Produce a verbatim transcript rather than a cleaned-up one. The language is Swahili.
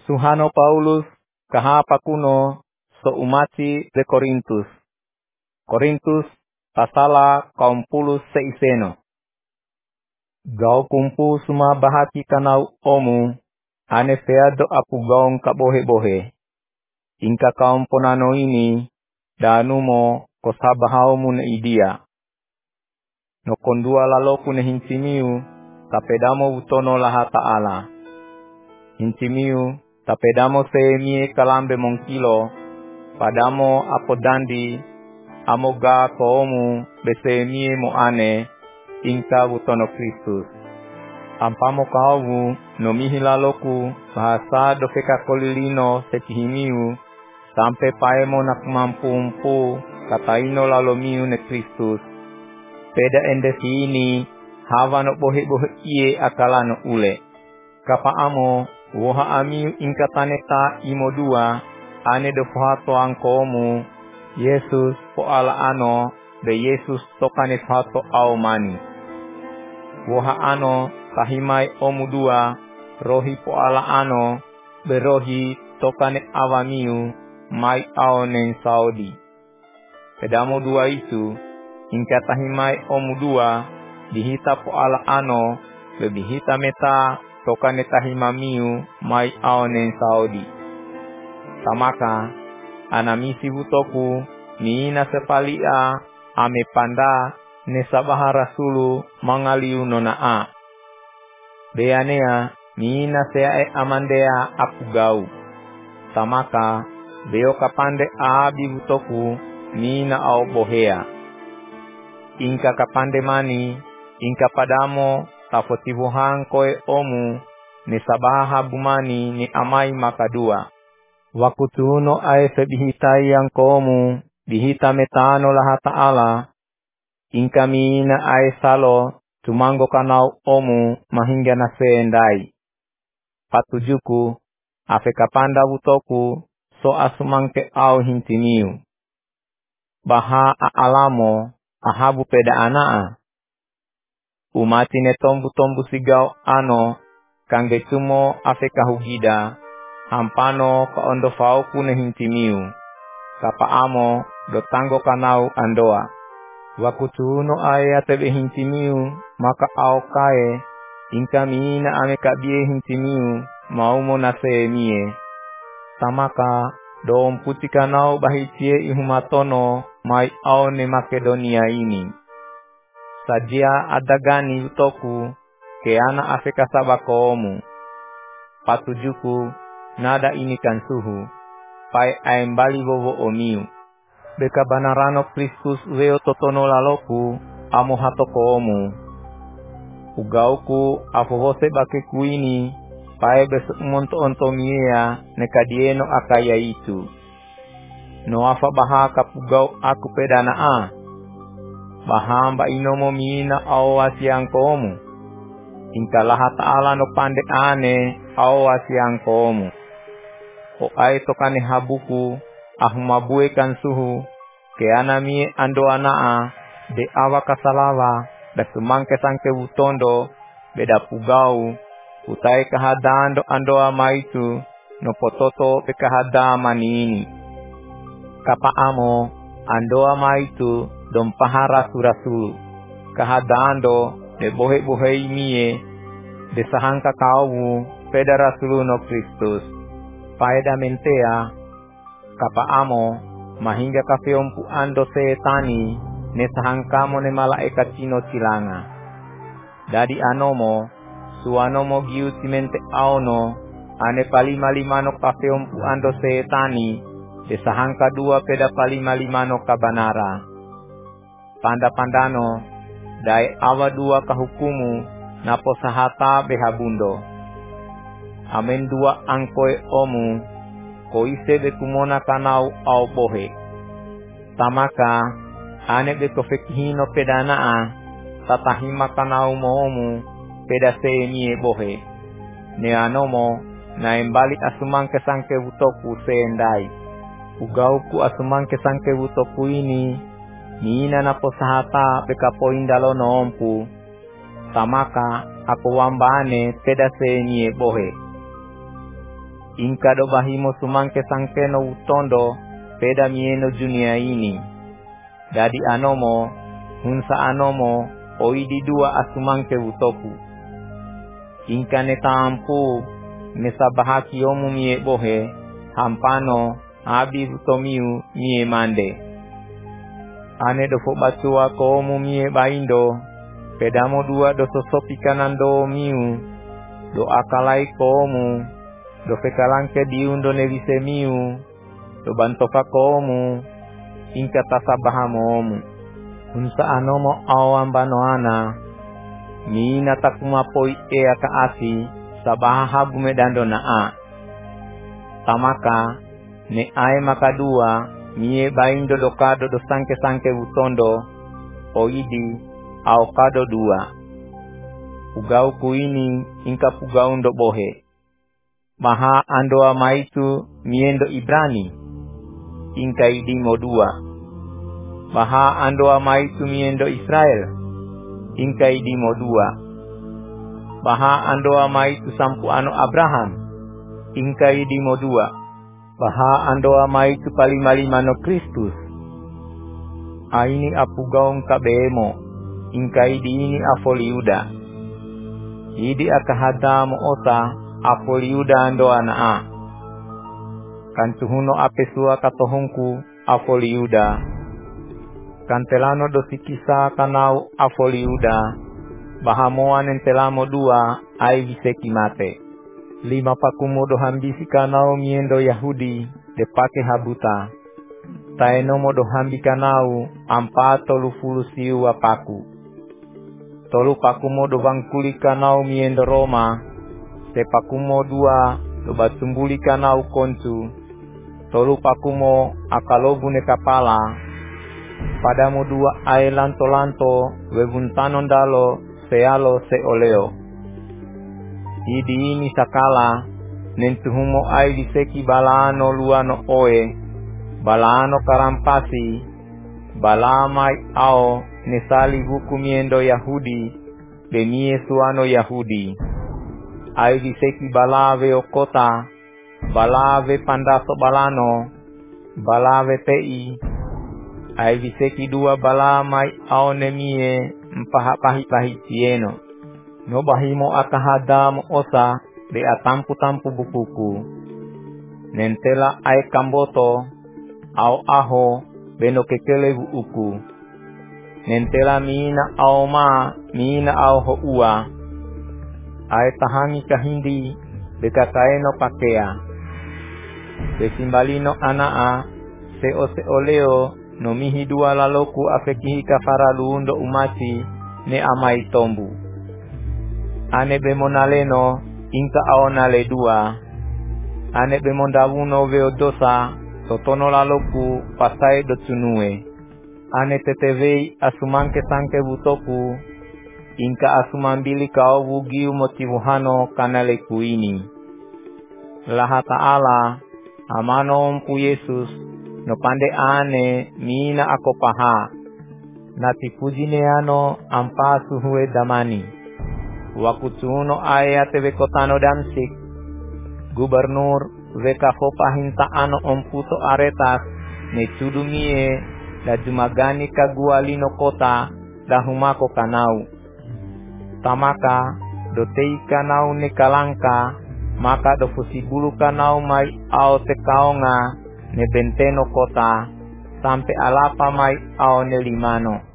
Suhano Paulus kahapa kuno so umati de Korintus. Korintus pasala kaum pulus seiseno. Gau kumpu suma bahaki kanau omu ane feado apu gaung kabohe-bohe. Ingka kaum ponano ini danumo kosabahau mun idia. No kondua laloku ne hincimiu tapedamo utono laha ta'ala. Hincimiu tapedamo seemie kalambe mongkilo padamo apodandi amoga koomu beseemie mo ane ingka utono Kristus. Ampamo kaumu no mihilaloku bahasa dofeka kolilino secihimiu sampai paemo nak mampu-mpu kataino lalomiu ne Kristus. Peda ende ini hawa no bohe-bohe iye akalano ule. Kapa amo woha amiu ingka taneta imo dua ane dofato angkomu Yesus po ala ano de Yesus tokane fato au mani. Woha ano kahimai omu dua rohi po ala ano berohi tokane awamiu mai aonen Saudi. Pedamo dua itu ingka tahimai omu dua dihita po ala ano lebihita meta tokane tahimamiu mai aonen Saudi. Samaka anamisi butoku niina sepalia ame panda ne sabaha rasulu mangaliu nonaa. Beanea niina sea e amandea apugau. Samaka beo kapande abi butoku niina au bohea. Ingka kapande mani ingka padamo tafotibuhang koe omu ne sabaha bumani ni amai makadua. Wakutuno ae sebihitai yang komu bihita metano laha ta'ala. Ingka miina ae salo tumango kanau omu mahingga na seendai. Patujuku afe kapanda butoku so asumangke au hintimiu. Baha aalamo ahabu peda anaa. Umati ne tombu-tombu sigau ano kangge tumo afe kahugida. Hampano ka ondo fauku ne hintimiu. Kapa amo do tango kanau andoa. Wakutuno ae atebe hintimiu maka au kae. Ingka miina ame kabie hintimiu maumo na seemie. Samaka do mputi kanau bahitie ihumatono mai aone Makedonia ini. Sajia adagani utoku keana afeka sabakoomu. Patujuku nada ini kan suhu pai aimbali bobo omiu. Beka banarano Kristus weo totono laloku amo hatoko omu. Ugauku afovose bake kuini pai besu monto ontomiea nekadieno akaya itu. No afa baha kapugau aku pedanaa. Bahamba inomo mina awasi angkomu. Ingka laha ta'ala no pande ane awasi angkomu. O ai tokane habuku ahumabue kan suhu keanami ando anaa de awa kasalawa da sumangke sangke butondo beda pugau utai kahadando ando amaitu no pototo pe kahadama nini. Kapa amo ando amaitu dom pahara surasulu kahadando de bohe-bohe mie de sahangka kaumu peda rasulu no Kristus. Paeda mentea kapa amo mahingga kafeompu ando seetani ne sahangkamo ne malaikat cino cilanga. Dadi anomo suanomo giu timente aono ane palima limano kafeompu ando seetani de sahangka dua peda palima limano kabanara. Panda-pandano dai awa dua kahukumu napo sahata behabundo. Amen dua angkoe omu koise be kumona kanau au bohe. Tamaka ane be kofekihino pedanaa tatahima kanau moomu peda seemie bohe. Ne anomo na embali asumangke sangke butoku seendai. Ugauku asumangke sangke butoku ini niina napo sahata beka poindalo no ompu. Tamaka ako wambane peda seemie bohe. Inka do bahimo sumangke sangkeno utondo peda mieno dunia ini. Dadi anomo hunsa anomo oidi dua asumangke utoku. Inka ne tampu nesabahaki omu mie bohe hampano abi utomiu mie mande. Ane do fobatua ko omu mie baindo pedamo dua do sosopi kanando miu do akalai ko omu do fekalanke diundo nevise miu do bantoka ko omu inka tasabahamo omu. Hunsa anomo awambano ana mina takumapoi e aka asi sabaha habu medando na a. Tamaka ne ae makadua mie baindo do kado do sanke sanke utondo oidi au kado dua. Pugau kuini inka pugau ndo bohe. Maha andoa maitu miendo Ibrani inka idimo dua. Maha andoa maitu miendo Israel inka idimo dua. Baha andoa maitu sampu ano Abraham inka idimo dua. Baha andoa maitu palima-lima no Kristus. Aini apugaong kabemo inka idi ini afoliuda. Idi akahadamo osa afoliuda andoa naa. Kantuhuno apesua katohongku afoliuda. Kantelano dosikisa kanau afoliuda. Bahamoan entelamo dua ai viseki mate. Lima pakumo do hambisi kanau miendo Yahudi depake habuta. Taenomo do hambi kanau ampato lufulu siu apaku. Tolu pakumo do bangkuli kanau miendo Roma. Sepakumo dua do batumbuli kanau kontu. Tolu pakumo akalobu ne kapala. Padamu dua ae lanto-lanto webuntanon dalo sealo seoleo. Idi ini sakala nentuhumo ai diseki balano luano oe. Balano karampasi. Balamai ao nesali buku miendo Yahudi. Bemie suano Yahudi. Ai diseki balave okota. Balave pandaso balano. Balave tei. Ai viseki dua balamai au nemie mpahapahi-pahi tieno. No bahimo akahadamo osa de atampu-tampu bukuku. Nentela ai kamboto au aho beno kekele buuku. Nentela mina au ma mina au houa. Ai tahangi kahindi bekakaeno pakea. Besimbalino anaa seo seoleo no mihi dua laloku afekihi kafara luundo umati ne amai tombu. Ane bemonaleno inka aonale dua. Ane bemondavuno veodosa sotono laloku pasai do tunue. Ane tetevei asumangke sanke butoku inka asumambili kaovu giu motivuhano kanale kuini. Laha ta'ala amano ompu Yesus no pande ane mina akopaha. Nati pujineano ampasu hue damani. Wakutuno ayate vekotano Damsik. Gubernur vekafopahinta ano omputo aretas ne tudumie da jumagani kagualino kota da humako kanau. Tamaka dotei kanau ne kalangka maka do fusibulu kanau mai ao te kaonga ne benteno kota sampai alapa mai ao ne limano.